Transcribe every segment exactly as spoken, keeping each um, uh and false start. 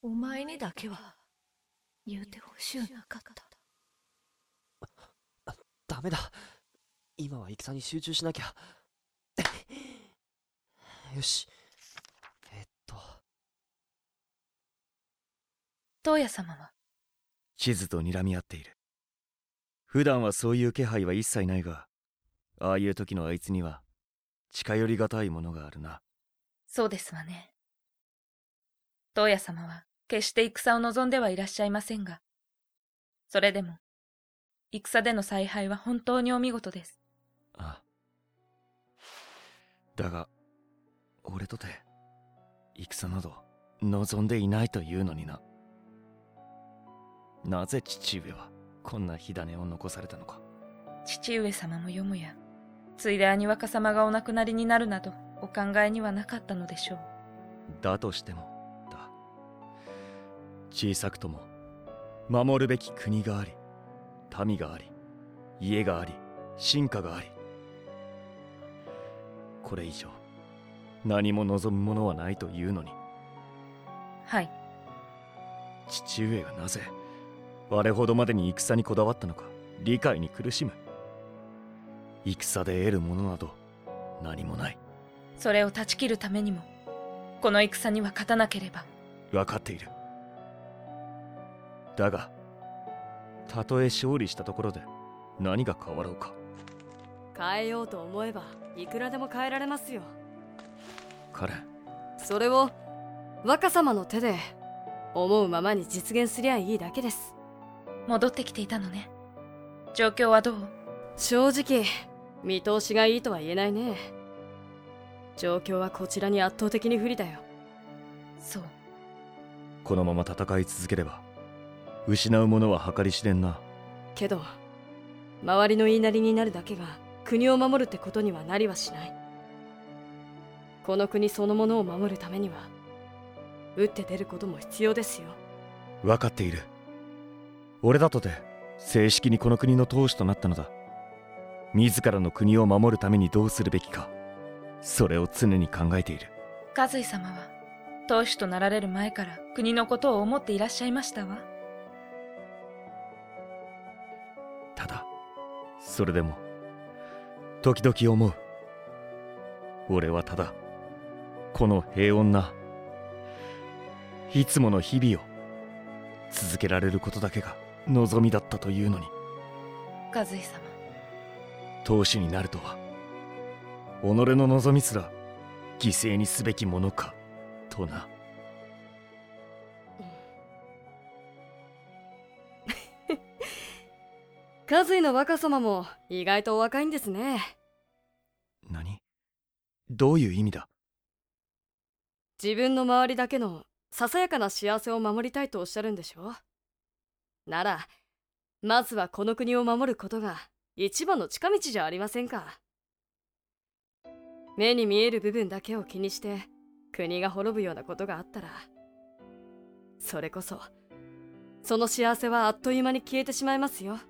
お前にだけは言うてほしゅうなかった。 ダメだ。今は戦に集中しなきゃ。よし。えっと燈矢様は地図と睨み合っている。普段はそういう気配は一切ないが、ああいう時のあいつには近寄りがたいものがあるな。 そうですわね。燈矢様は決して戦を望んではいらっしゃいませんが、それでも戦での采配は本当にお見事です。 ああ。だが俺とて戦など望んでいないというのにな。なぜ父上はこんな火種を残されたのか。 父上様もよもやついで兄若様がお亡くなりになるなどお考えにはなかったのでしょう。 だとしてもだ。小さくとも守るべき国があり、民があり、家があり、臣下があり、これ以上何も望むものはないというのに。 はい。 父上がなぜあれほどまでに戦にこだわったのか理解に苦しむ。戦で得るものなど何もない。 それを断ち切るためにもこの戦には勝たなければ。 分かっている。だがたとえ勝利したところで何が変わろうか。 変えようと思えばいくらでも変えられますよ。 カレン、 それを若様の手で思うままに実現すりゃいいだけです。 戻ってきていたのね。状況はどう？ 正直見通しがいいとは言えないね。状況はこちらに圧倒的に不利だよ。 そう。 このまま戦い続ければ失うものは計り知れんな。 けど周りの言いなりになるだけが国を守るってことにはなりはしない。この国そのものを守るためには打って出ることも必要ですよ。 分かっている。俺だとて正式にこの国の当主となったのだ。自らの国を守るためにどうするべきか、それを常に考えている。 和井様は当主となられる前から国のことを思っていらっしゃいましたわ。 ただそれでも時々思う。俺はただこの平穏ないつもの日々を続けられることだけが望みだったというのに。 和井様、 当主になるとは己の望みすら犠牲にすべきものかとな。 和井の若様も意外とお若いんですね。 何？どういう意味だ？ 自分の周りだけのささやかな幸せを守りたいとおっしゃるんでしょ。ならまずはこの国を守ることが一番の近道じゃありませんか。目に見える部分だけを気にして国が滅ぶようなことがあったら、それこそその幸せはあっという間に消えてしまいますよ。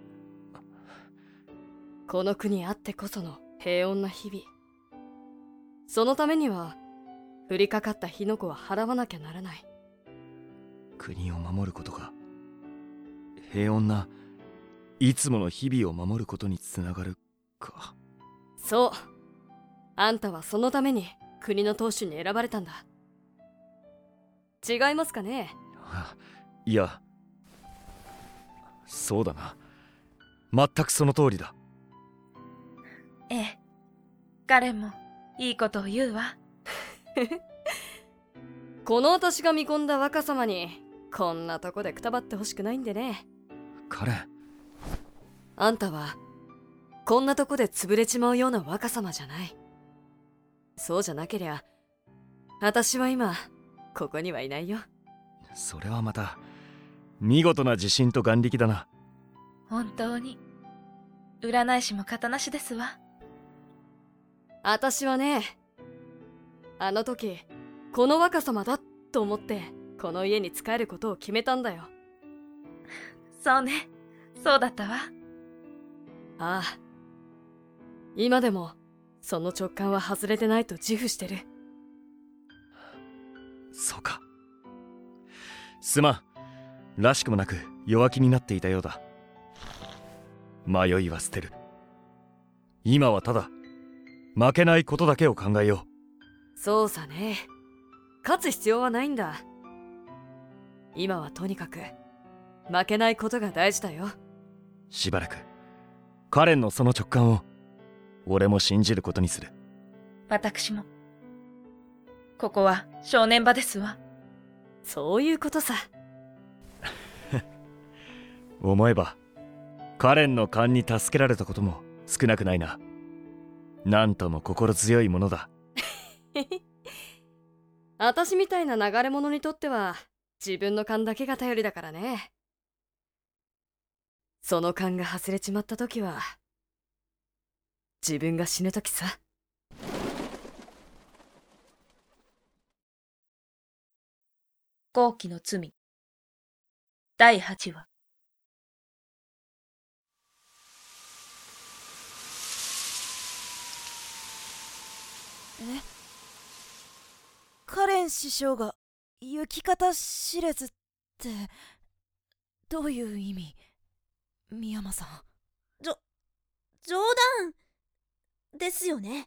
この国あってこその平穏な日々、そのためには降りかかった火の粉は払わなきゃならない。 国を守ることが平穏ないつもの日々を守ることにつながるか。 そう、あんたはそのために国の当主に選ばれたんだ。違いますかね？ いや、そうだな、全くその通りだ。 ええ、彼もいいことを言うわ。 この私が見込んだ若様にこんなとこでくたばってほしくないんでね。 カレン、 あんたはこんなとこで潰れちまうような若様じゃない。そうじゃなけりゃ私は今ここにはいないよ。 それはまた見事な自信と眼力だな。 本当に占い師も型なしですわ。 私はね、あの時この若様だと思ってこの家に仕えることを決めたんだよ。 そうね、そうだったわ。 ああ、今でもその直感は外れてないと自負してる。 そうか。 すまん。らしくもなく弱気になっていたようだ。迷いは捨てる。今はただ負けないことだけを考えよう。そうさね。勝つ必要はないんだ。今はとにかく負けないことが大事だよ。 しばらくカレンのその直感を俺も信じることにする。 私も。ここは正念場ですわ。 そういうことさ。 思えばカレンの勘に助けられたことも少なくないな。なんとも心強いものだ。 私みたいな流れ者にとっては自分の勘だけが頼りだからね。その勘が外れちまった時は自分が死ぬ時さ。 好奇の罪だいはちわ。 え、カレン師匠が行き方知れずってどういう意味？深山さん。 じょ冗談ですよね。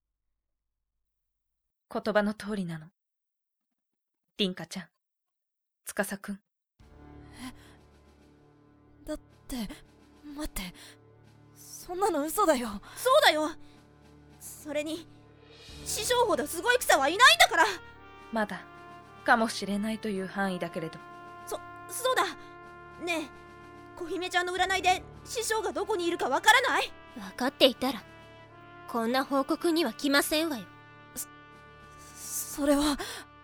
言葉の通りなの。凛花ちゃん、司くん。 え、だって待って、そんなの嘘だよ。 そうだよ。それに師匠ほどすごい草はいないんだから。 まだかもしれないという範囲だけれど。 そそうだねえ、小姫ちゃんの占いで師匠がどこにいるかわからない？ 分かっていたらこんな報告には来ませんわよ。 そそれは。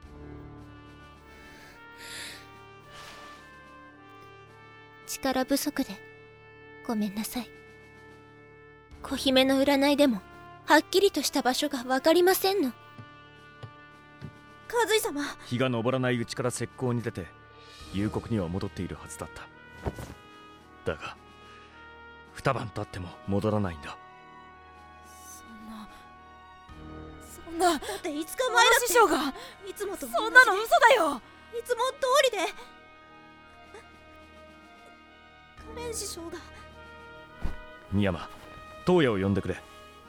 力不足でごめんなさい。小姫の占いでもはっきりとした場所が分かりませんの。 和井様。 日が昇らないうちから石膏に出て夕刻には戻っているはずだった。だが二晩経っても戻らないんだ。 そんなそんな。 だっていつかまえだって師匠がいつもと同じで。 そんなの嘘だよ。 いつも通りでカレン師匠が。 深山、東野を呼んでくれ。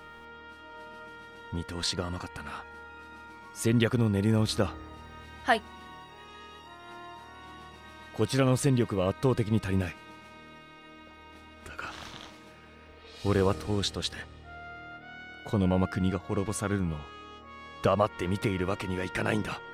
見通しが甘かったな。戦略の練り直しだ。 はい。 こちらの戦力は圧倒的に足りない。だが俺は当主としてこのまま国が滅ぼされるのを黙って見ているわけにはいかないんだ。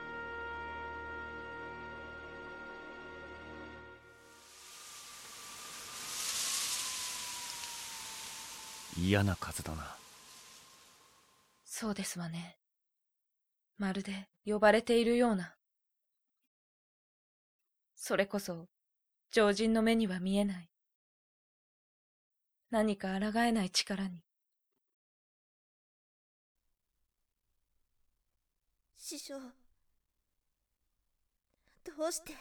嫌な風だな。 そうですわね。まるで呼ばれているような。それこそ常人の目には見えない何か抗えない力に。 師匠、どうしてどうして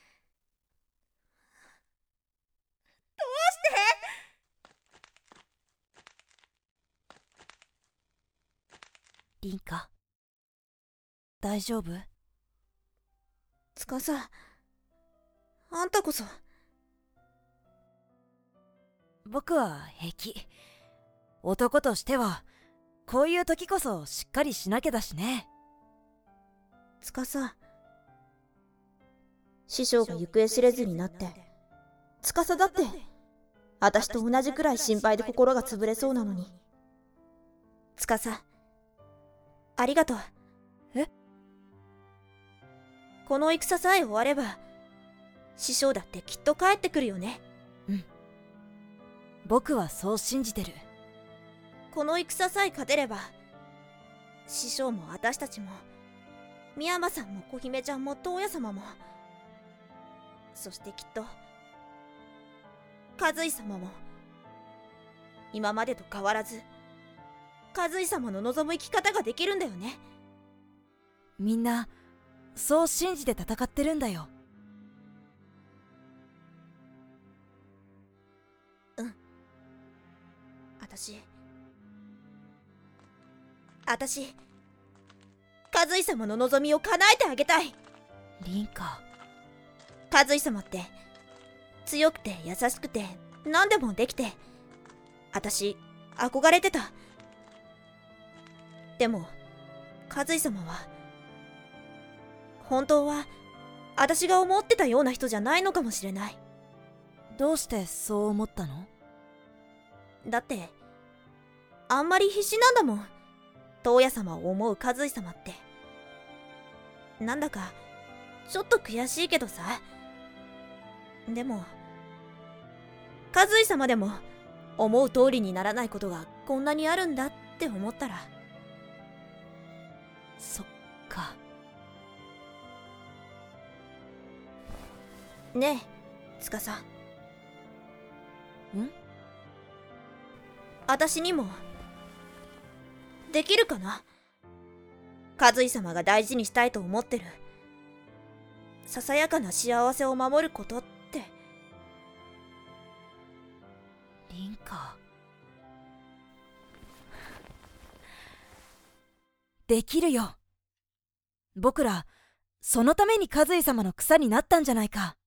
凛花、大丈夫？ 司、あんたこそ。 僕は平気。男としてはこういう時こそしっかりしなきゃだしね。 司、師匠が行方知れずになって、司だって私と同じくらい心配で心が潰れそうなのに。司、ありがとう。 え？ この戦さえ終われば師匠だってきっと帰ってくるよね。 うん、僕はそう信じてる。 この戦さえ勝てれば師匠も私たちも深山さんも小姫ちゃんも東野様も、そしてきっと和井様も今までと変わらず和井様の望む生き方ができるんだよね。 みんなそう信じて戦ってるんだよ。 うん。私私和井様の望みを叶えてあげたい。 凛花、 和井様って強くて優しくて何でもできて、私憧れてた。でも和井様は本当は私が思ってたような人じゃないのかもしれない。 どうしてそう思ったの？ だってあんまり必死なんだもん、燈矢様を思う和井様って。なんだかちょっと悔しいけどさ。でも和井様でも思う通りにならないことがこんなにあるんだって思ったら。 そっか。 ねえ司、 ん？ 私にもできるかな、和井様が大事にしたいと思ってるささやかな幸せを守ることって。 凛花、できるよ。僕らそのために和井様の草になったんじゃないか。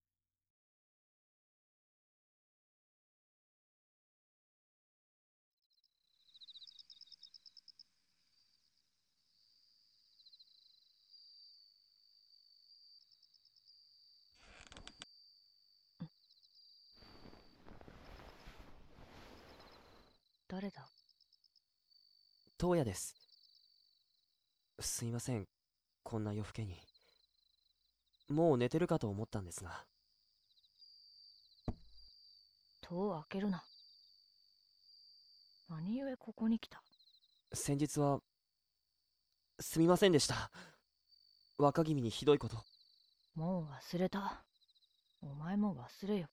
誰だ？ 燈矢です。すいません、こんな夜更けに。もう寝てるかと思ったんですが。 戸を開けるな。何故ここに来た？ 先日はすみませんでした。若君にひどいこと。 もう忘れた。お前も忘れよ。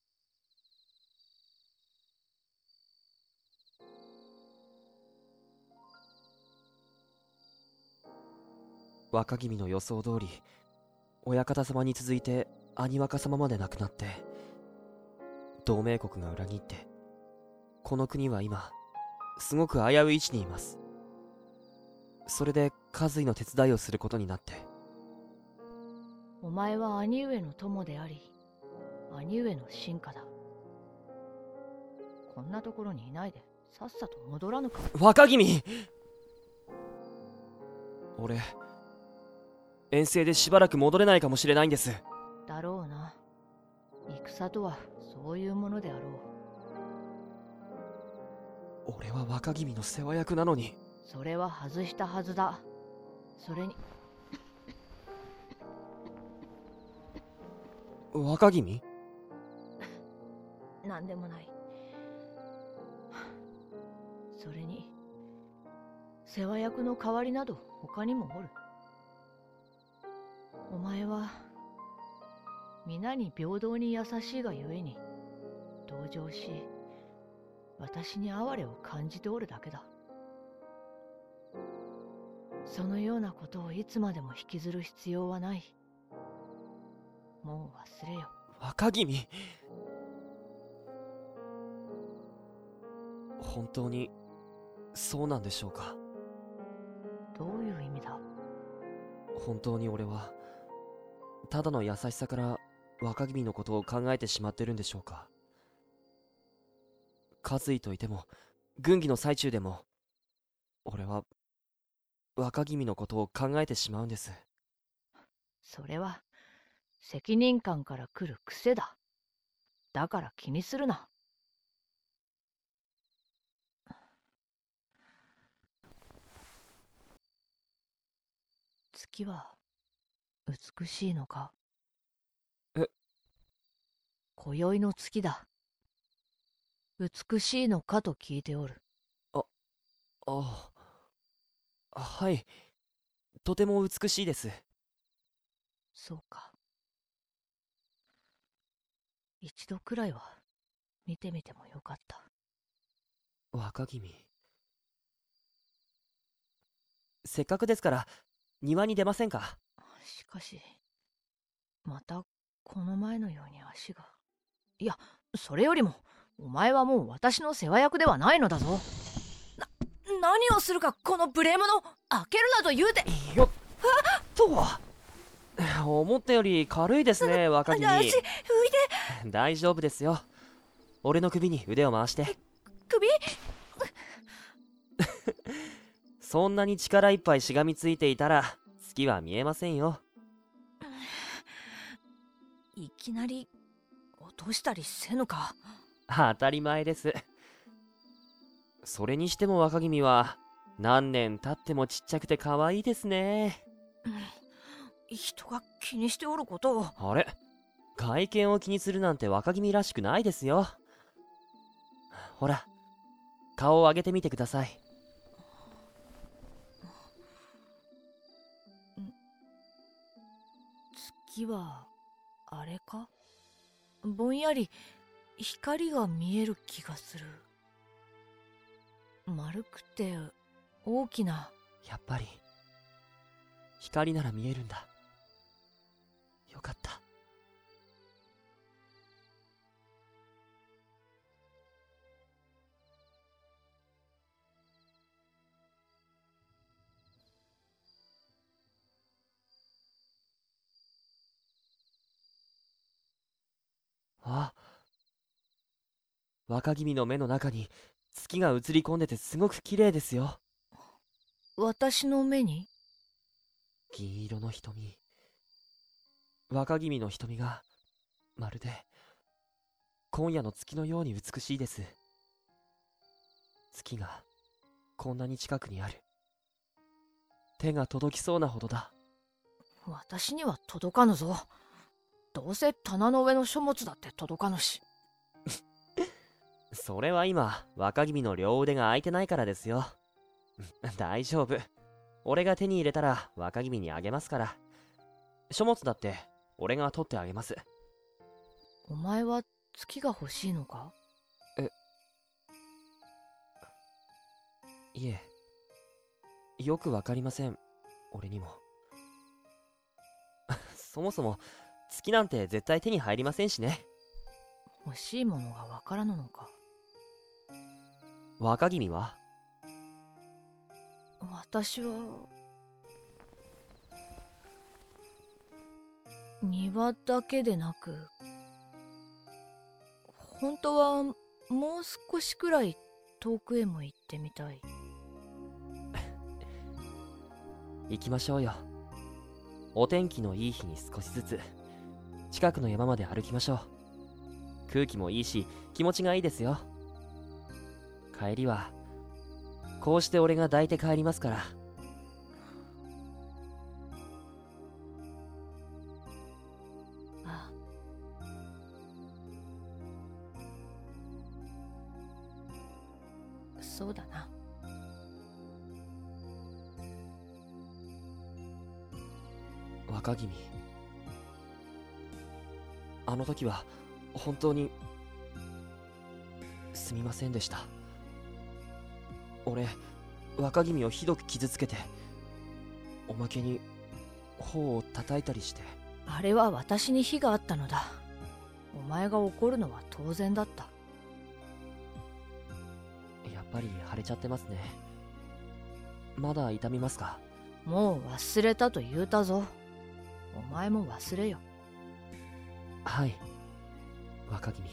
若君の予想通り、親方様に続いて兄若様まで亡くなって、同盟国が裏切って、この国は今すごく危うい位置にいます。それで和井の手伝いをすることになって。 お前は兄上の友であり、兄上の臣下だ。こんなところにいないでさっさと戻らぬか。 若君、俺遠征でしばらく戻れないかもしれないんです。 だろうな。戦とはそういうものであろう。俺は若君の世話役なのに。 それは外したはずだ。それに若君？ なんでもない。それに世話役の代わりなど他にもおる。お前は皆に平等に優しいがゆえに同情し、私に哀れを感じておるだけだ。そのようなことをいつまでも引きずる必要はない。もう忘れよ。 若君、本当にそうなんでしょうか？ どういう意味だ？ 本当に俺はただの優しさから若君のことを考えてしまってるんでしょうか？和井といても軍議の最中でも俺は若君のことを考えてしまうんです。 それは責任感から来る癖だ。だから気にするな。月は美しいのか？ え？ 今宵の月だ。美しいのかと聞いておる。 あ、ああ、はい。とても美しいです。 そうか。一度くらいは見てみてもよかった。 若君、せっかくですから庭に出ませんか？ しかしまたこの前のように足が。いや、それよりもお前はもう私の世話役ではないのだぞ。な、何をするかこの無礼者。開けるなと言うて。 よっとは。 思ったより軽いですね、若君。 足、浮いて。 大丈夫ですよ。俺の首に腕を回して。 首？ そんなに力いっぱいしがみついていたら月は見えませんよ。 いきなり落としたりせぬか。 当たり前です。それにしても若君は何年経ってもちっちゃくて可愛いですね。 人が気にしておることを。 あれ、外見を気にするなんて若君らしくないですよ。ほら、顔を上げてみてください。 月はあれか？ぼんやり光が見える気がする。丸くて大きな。 やっぱり光なら見えるんだ。よかった。あ、若君の目の中に月が映り込んでてすごく綺麗ですよ。 私の目に？ 銀色の瞳。若君の瞳がまるで今夜の月のように美しいです。月がこんなに近くにある。手が届きそうなほどだ。 私には届かぬぞ。どうせ棚の上の書物だって届かぬし。 それは今若君の両腕が空いてないからですよ。大丈夫。俺が手に入れたら若君にあげますから。書物だって俺が取ってあげます。 お前は月が欲しいのか？ え、いえ、よくわかりません。俺にも。そもそも月なんて絶対手に入りませんしね。 欲しいものがわからぬのか。 若君は？ 私は庭だけでなく、本当はもう少しくらい遠くへも行ってみたい。 行きましょうよ。お天気のいい日に少しずつ近くの山まで歩きましょう。空気もいいし気持ちがいいですよ。帰りはこうして俺が抱いて帰りますから。 ああ、そうだな。 若君、あの時は本当にすみませんでした。俺、若君をひどく傷つけて、おまけに頬を叩いたりして。 あれは私に非があったのだ。お前が怒るのは当然だった。 やっぱり腫れちゃってますね。まだ痛みますか？ もう忘れたと言うたぞ。お前も忘れよ。 はい、若君。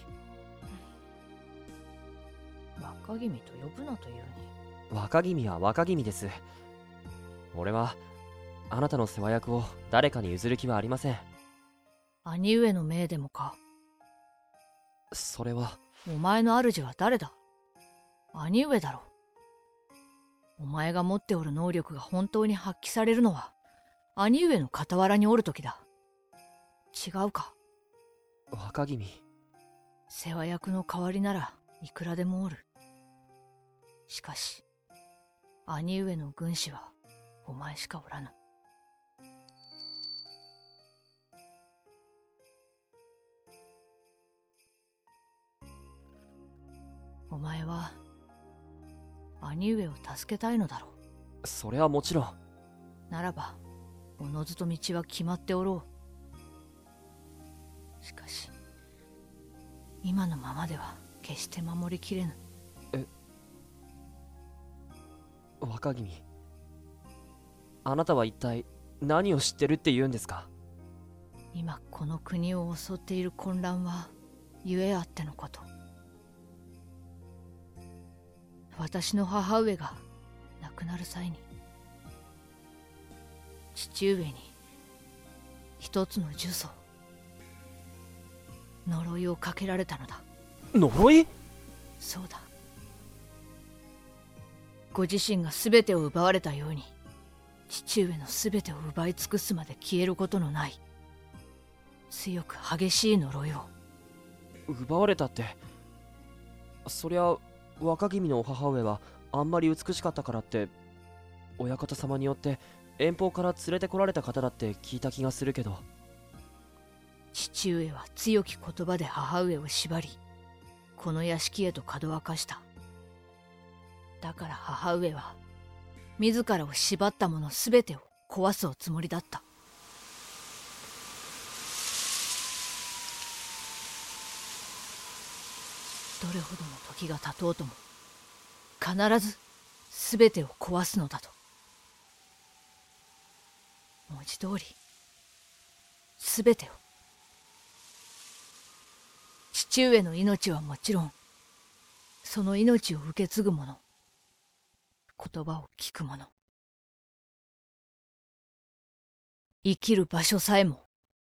若君と呼ぶなというに。 若君は若君です。俺はあなたの世話役を誰かに譲る気はありません。 兄上の命でもか？ それは。 お前の主は誰だ？兄上だろ。お前が持っておる能力が本当に発揮されるのは兄上の傍らにおるときだ。違うか？ 若君。 世話役の代わりならいくらでもおる。しかし兄上の軍師はお前しかおらぬ。お前は兄上を助けたいのだろう。 それはもちろん。 ならばおのずと道は決まっておろう。しかし今のままでは決して守りきれぬ。 え、若君、あなたは一体何を知ってるって言うんですか？ 今この国を襲っている混乱はゆえあってのこと。私の母上が亡くなる際に父上に一つの呪詛、呪いをかけられたのだ。 呪い？ そうだ。ご自身が全てを奪われたように、父上の全てを奪い尽くすまで消えることのない強く激しい呪いを。 奪われたって、そりゃ若君の母上はあんまり美しかったからって親方様によって遠方から連れてこられた方だって聞いた気がするけど。 父上は強き言葉で母上を縛り、この屋敷へとかどわかした。だから母上は自らを縛ったものすべてを壊すおつもりだった。どれほどの時が経とうとも必ずすべてを壊すのだと。文字通りすべてを。父上の命はもちろん、その命を受け継ぐ者、言葉を聞く者、生きる場所さえも。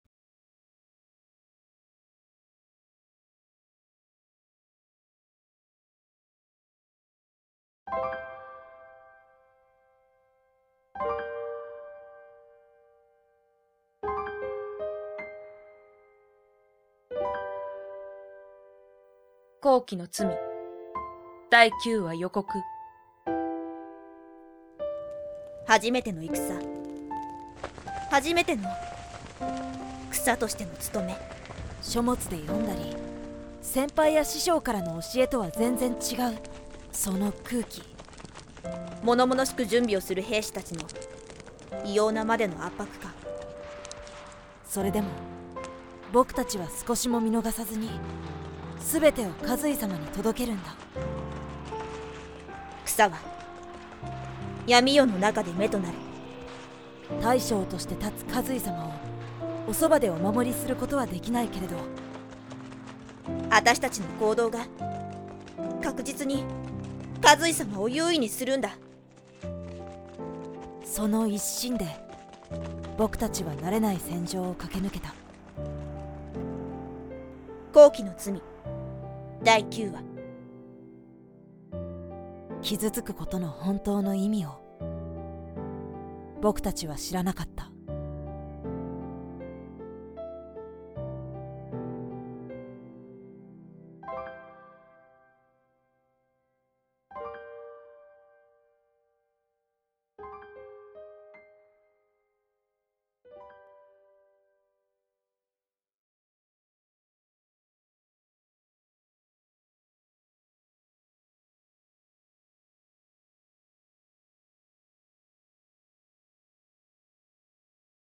後期の罪だいきゅうわ予告。 初めての戦、初めての草としての務め。 書物で読んだり先輩や師匠からの教えとは全然違うその空気。 物々しく準備をする兵士たちの異様なまでの圧迫感。 それでも僕たちは少しも見逃さずに全てを和井様に届けるんだ。 草は闇夜の中で目となる。 大将として立つ和井様をおそばでお守りすることはできないけれど、 私たちの行動が確実に和井様を優位にするんだ。 その一心で僕たちは慣れない戦場を駆け抜けた。 後期の罪だいきゅうわ。 傷つくことの本当の意味を僕たちは知らなかった。